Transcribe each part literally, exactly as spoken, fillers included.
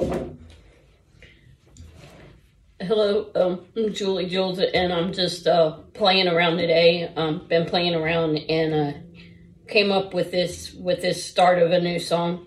Hello, um, I'm Julie Jules, and I'm just uh, playing around today. Um, been playing around and uh, came up with this with this start of a new song.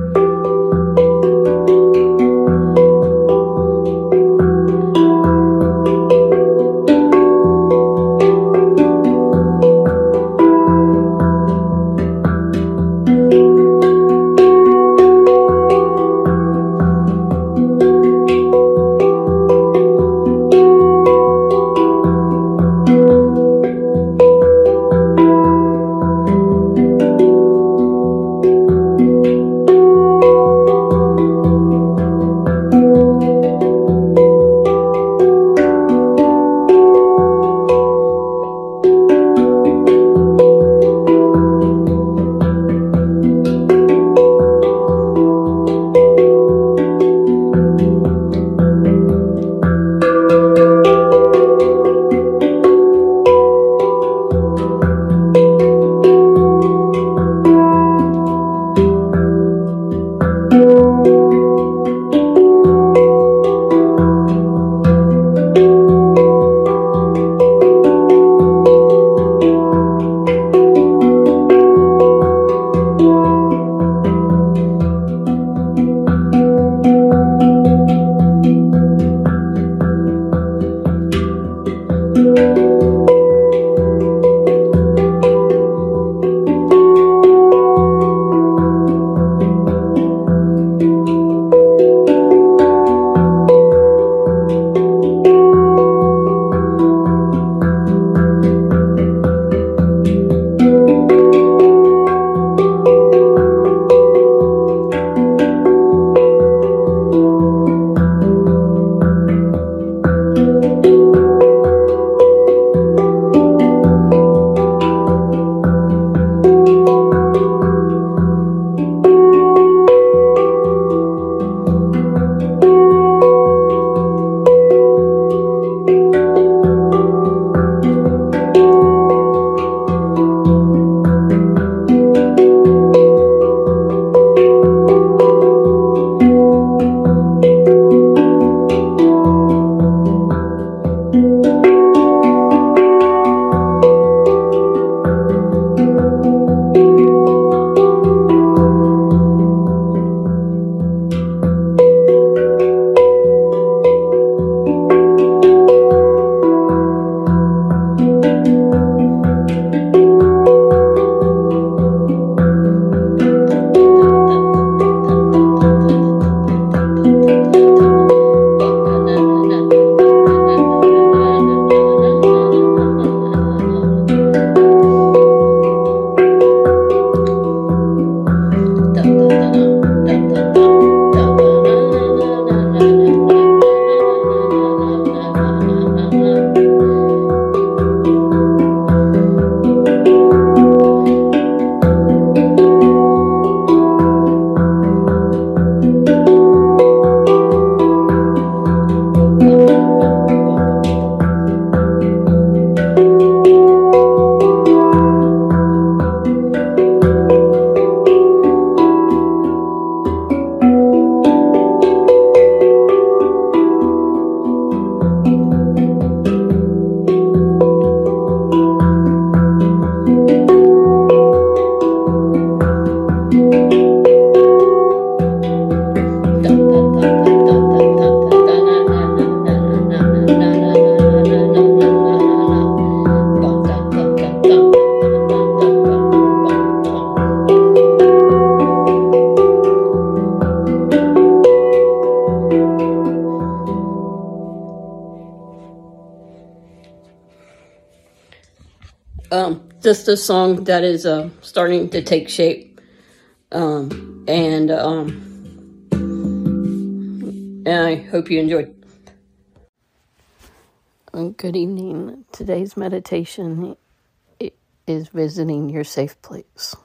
Um, just a song that is uh, starting to take shape, um, and um, and I hope you enjoyed. Good evening. Today's meditation is visiting your safe place.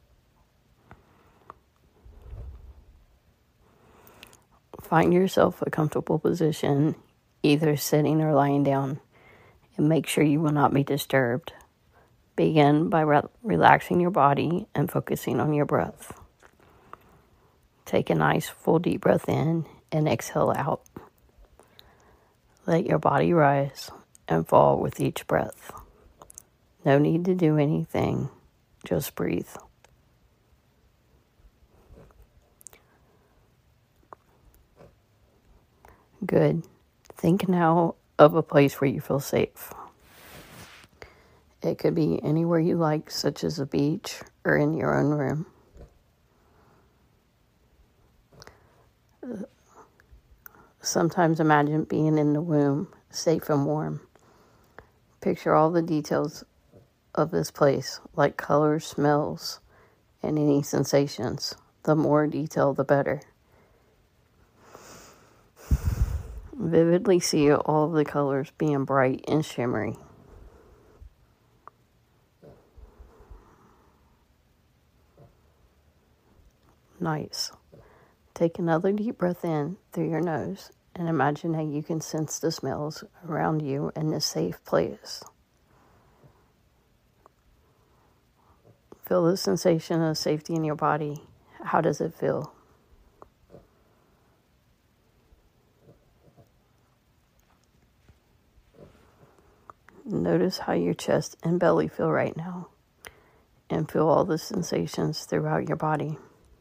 Find yourself a comfortable position, either sitting or lying down, and make sure you will not be disturbed. Begin by re- relaxing your body and focusing on your breath. Take a nice full deep breath in and exhale out. Let your body rise and fall with each breath. No need to do anything, just breathe. Good. Think now of a place where you feel safe. It could be anywhere you like, such as a beach or in your own room. Sometimes imagine being in the womb, safe and warm. Picture all the details of this place, like colors, smells, and any sensations. The more detail, the better. Vividly see all of the colors being bright and shimmery. Nice. Take another deep breath in through your nose and imagine how you can sense the smells around you in this safe place. Feel the sensation of safety in your body. How does it feel? Notice how your chest and belly feel right now, and feel all the sensations throughout your body.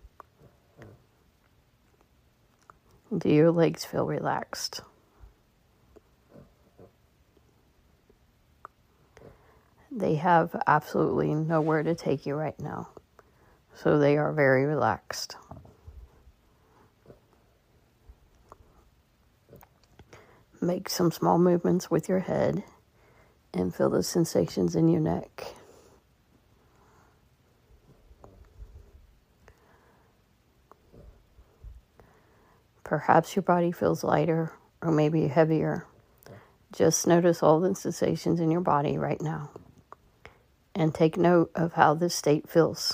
Do your legs feel relaxed? They have absolutely nowhere to take you right now, so they are very relaxed. Make some small movements with your head and feel the sensations in your neck. Perhaps your body feels lighter or maybe heavier. Just notice all the sensations in your body right now and take note of how this state feels.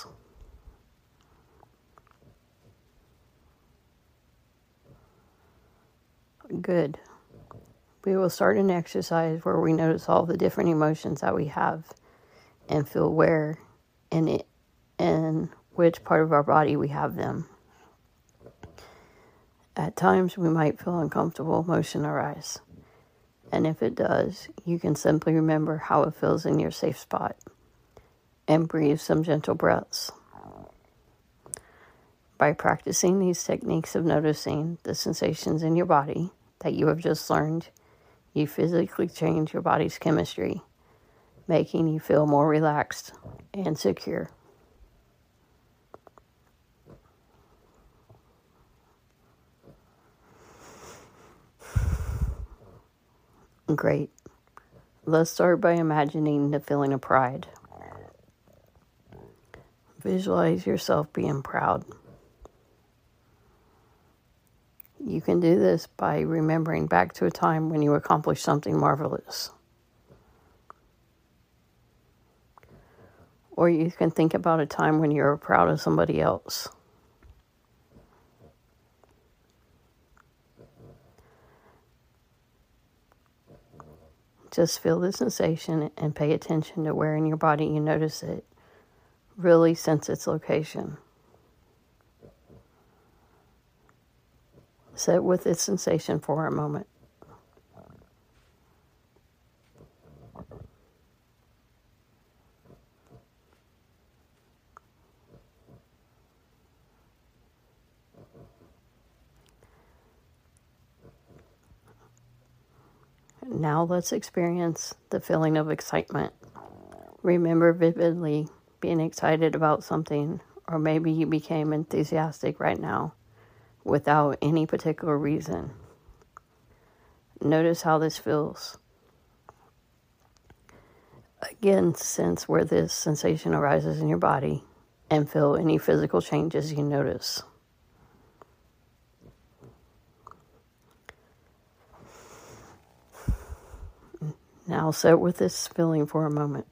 Good. We will start an exercise where we notice all the different emotions that we have and feel where and it, in which part of our body we have them. At times, we might feel uncomfortable emotion arise. And if it does, you can simply remember how it feels in your safe spot and breathe some gentle breaths. By practicing these techniques of noticing the sensations in your body that you have just learned, you physically change your body's chemistry, making you feel more relaxed and secure. Great. Let's start by imagining the feeling of pride. Visualize yourself being proud. You can do this by remembering back to a time when you accomplished something marvelous. Or you can think about a time when you were proud of somebody else. Just feel the sensation and pay attention to where in your body you notice it. Really sense its location. Sit with its sensation for a moment. Now let's experience the feeling of excitement. Remember vividly being excited about something, or maybe you became enthusiastic right now without any particular reason. Notice how this feels. Again, sense where this sensation arises in your body and feel any physical changes you notice. Now sit with this feeling for a moment.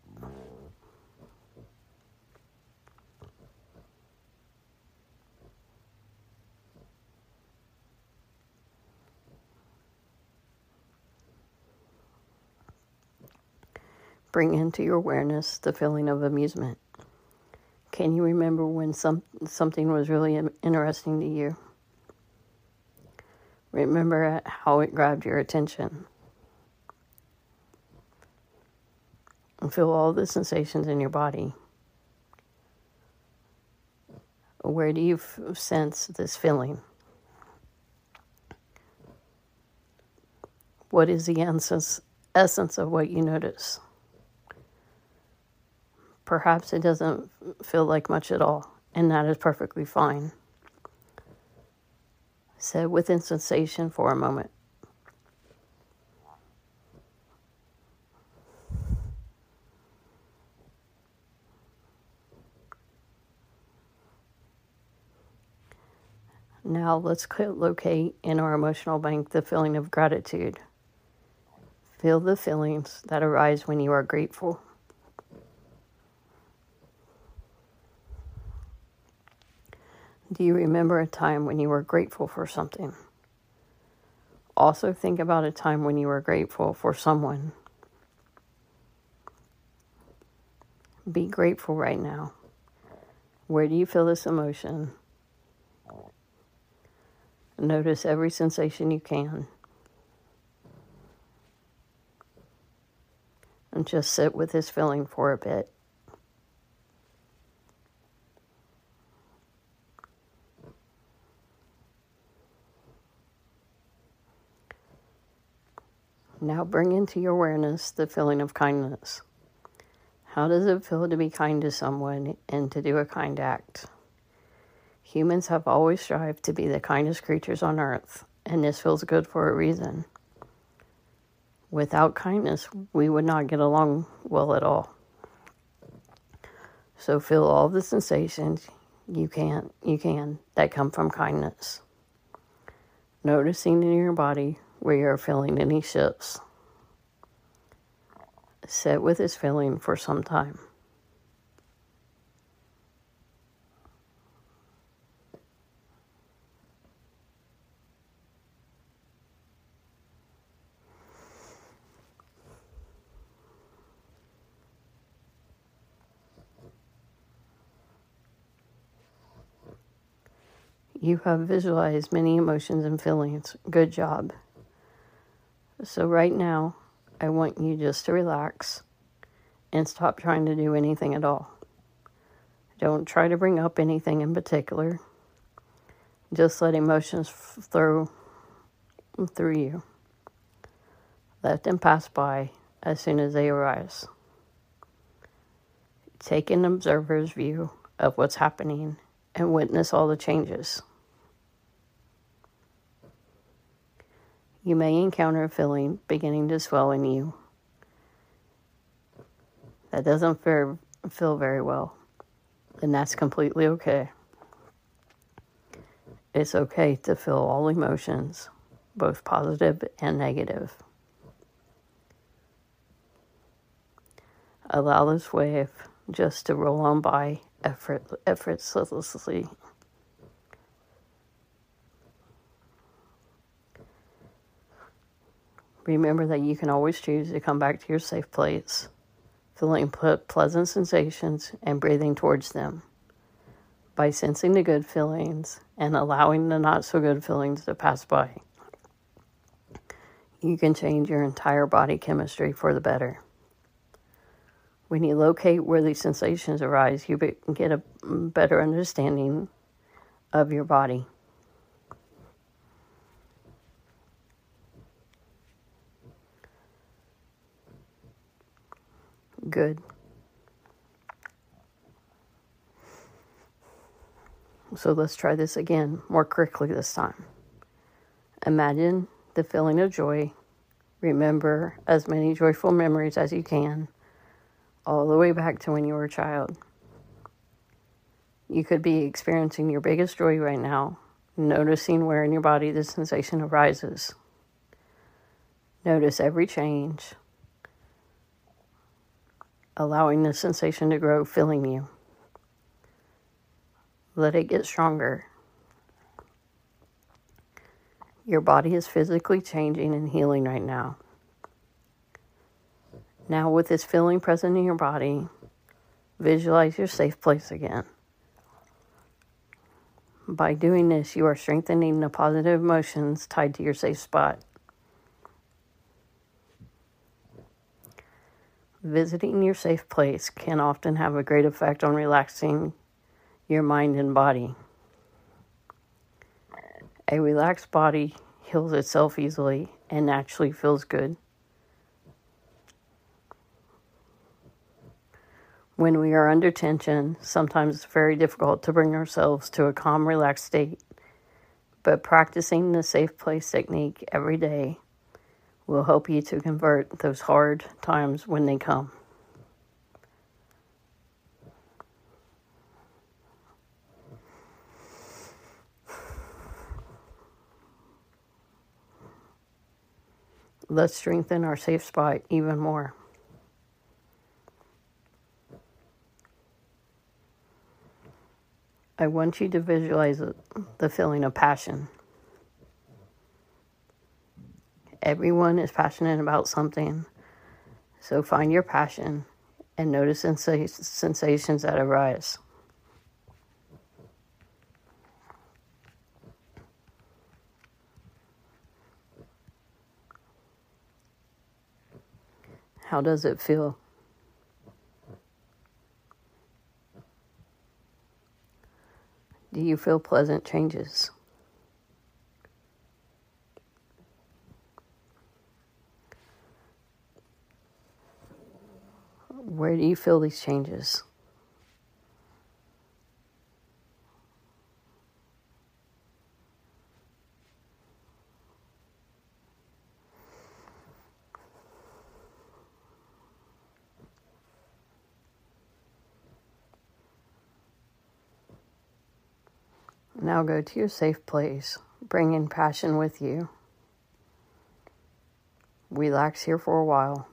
Bring into your awareness the feeling of amusement. Can you remember when some something was really interesting to you? Remember how it grabbed your attention. And feel all the sensations in your body. Where do you f- sense this feeling? What is the essence, essence of what you notice? Perhaps it doesn't feel like much at all, and that is perfectly fine. Sit within sensation for a moment. Now let's locate in our emotional bank the feeling of gratitude. Feel the feelings that arise when you are grateful. Do you remember a time when you were grateful for something? Also think about a time when you were grateful for someone. Be grateful right now. Where do you feel this emotion? Notice every sensation you can. And just sit with this feeling for a bit. Now bring into your awareness the feeling of kindness. How does it feel to be kind to someone and to do a kind act? Humans have always strived to be the kindest creatures on earth, and this feels good for a reason. Without kindness, we would not get along well at all. So feel all the sensations you can, you can that come from kindness. Noticing in your body where you are feeling any shifts. Sit with this feeling for some time. You have visualized many emotions and feelings. Good job. So right now, I want you just to relax and stop trying to do anything at all. Don't try to bring up anything in particular. Just let emotions flow through you. Let them pass by as soon as they arise. Take an observer's view of what's happening and witness all the changes. You may encounter a feeling beginning to swell in you that doesn't feel very well, and that's completely okay. It's okay to feel all emotions, both positive and negative. Allow this wave just to roll on by effort, effortlessly. Remember that you can always choose to come back to your safe place, feeling ple- pleasant sensations and breathing towards them. By sensing the good feelings and allowing the not so good feelings to pass by, you can change your entire body chemistry for the better. When you locate where these sensations arise, you be- get a better understanding of your body. Good. So let's try this again, more quickly this time. Imagine the feeling of joy. Remember as many joyful memories as you can, all the way back to when you were a child. You could be experiencing your biggest joy right now, noticing where in your body the sensation arises. Notice every change, allowing the sensation to grow, filling you. Let it get stronger. Your body is physically changing and healing right now. Now with this feeling present in your body, visualize your safe place again. By doing this, you are strengthening the positive emotions tied to your safe spot. Visiting your safe place can often have a great effect on relaxing your mind and body. A relaxed body heals itself easily and naturally feels good. When we are under tension, sometimes it's very difficult to bring ourselves to a calm, relaxed state, but practicing the safe place technique every day will help you to convert those hard times when they come. Let's strengthen our safe spot even more. I want you to visualize the feeling of passion. Everyone is passionate about something, so find your passion and notice sens- sensations that arise. How does it feel? Do you feel pleasant changes? Where do you feel these changes? Now go to your safe place. Bring in passion with you. Relax here for a while.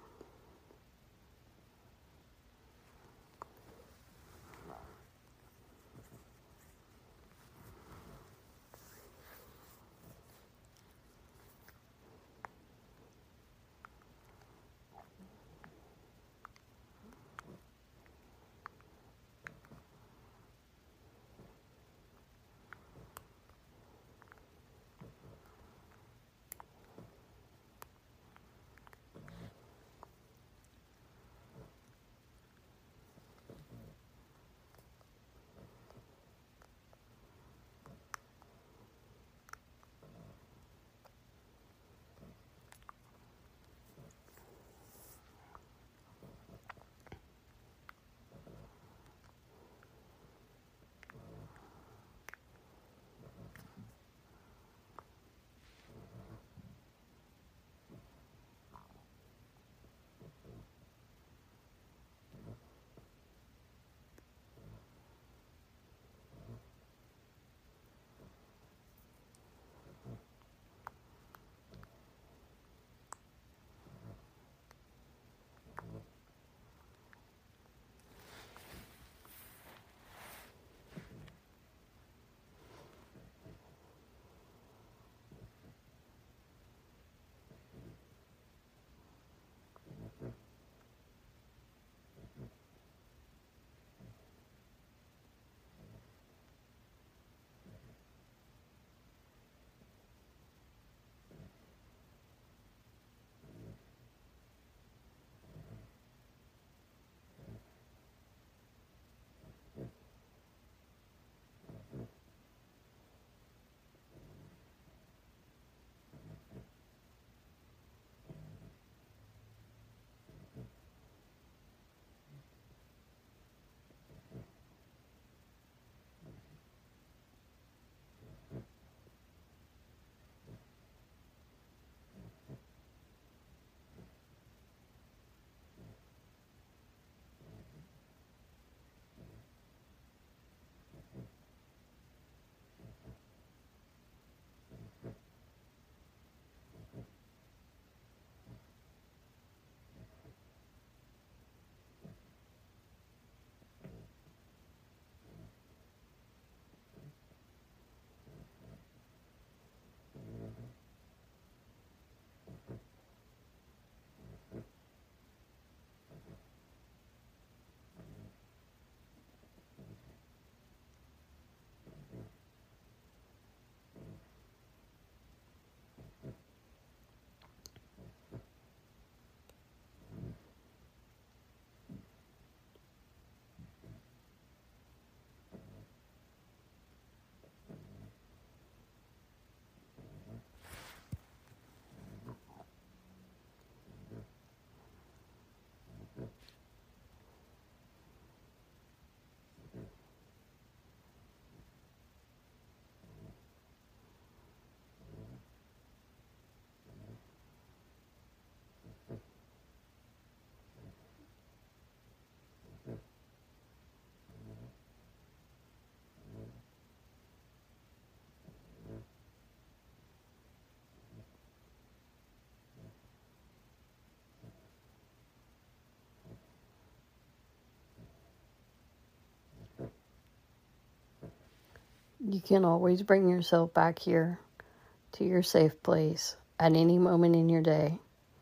You can always bring yourself back here to your safe place at any moment in your day.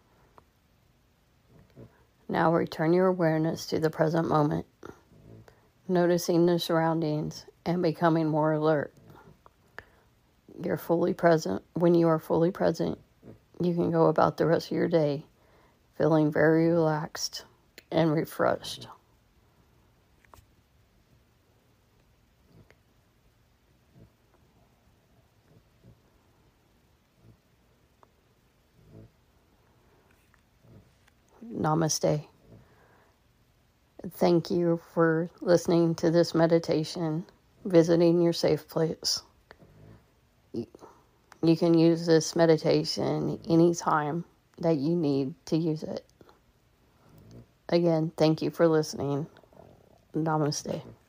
Now return your awareness to the present moment, noticing the surroundings and becoming more alert. You're fully present. When you are fully present, you can go about the rest of your day feeling very relaxed and refreshed. Namaste. Thank you for listening to this meditation, visiting your safe place. You can use this meditation anytime that you need to use it. Again, thank you for listening. Namaste.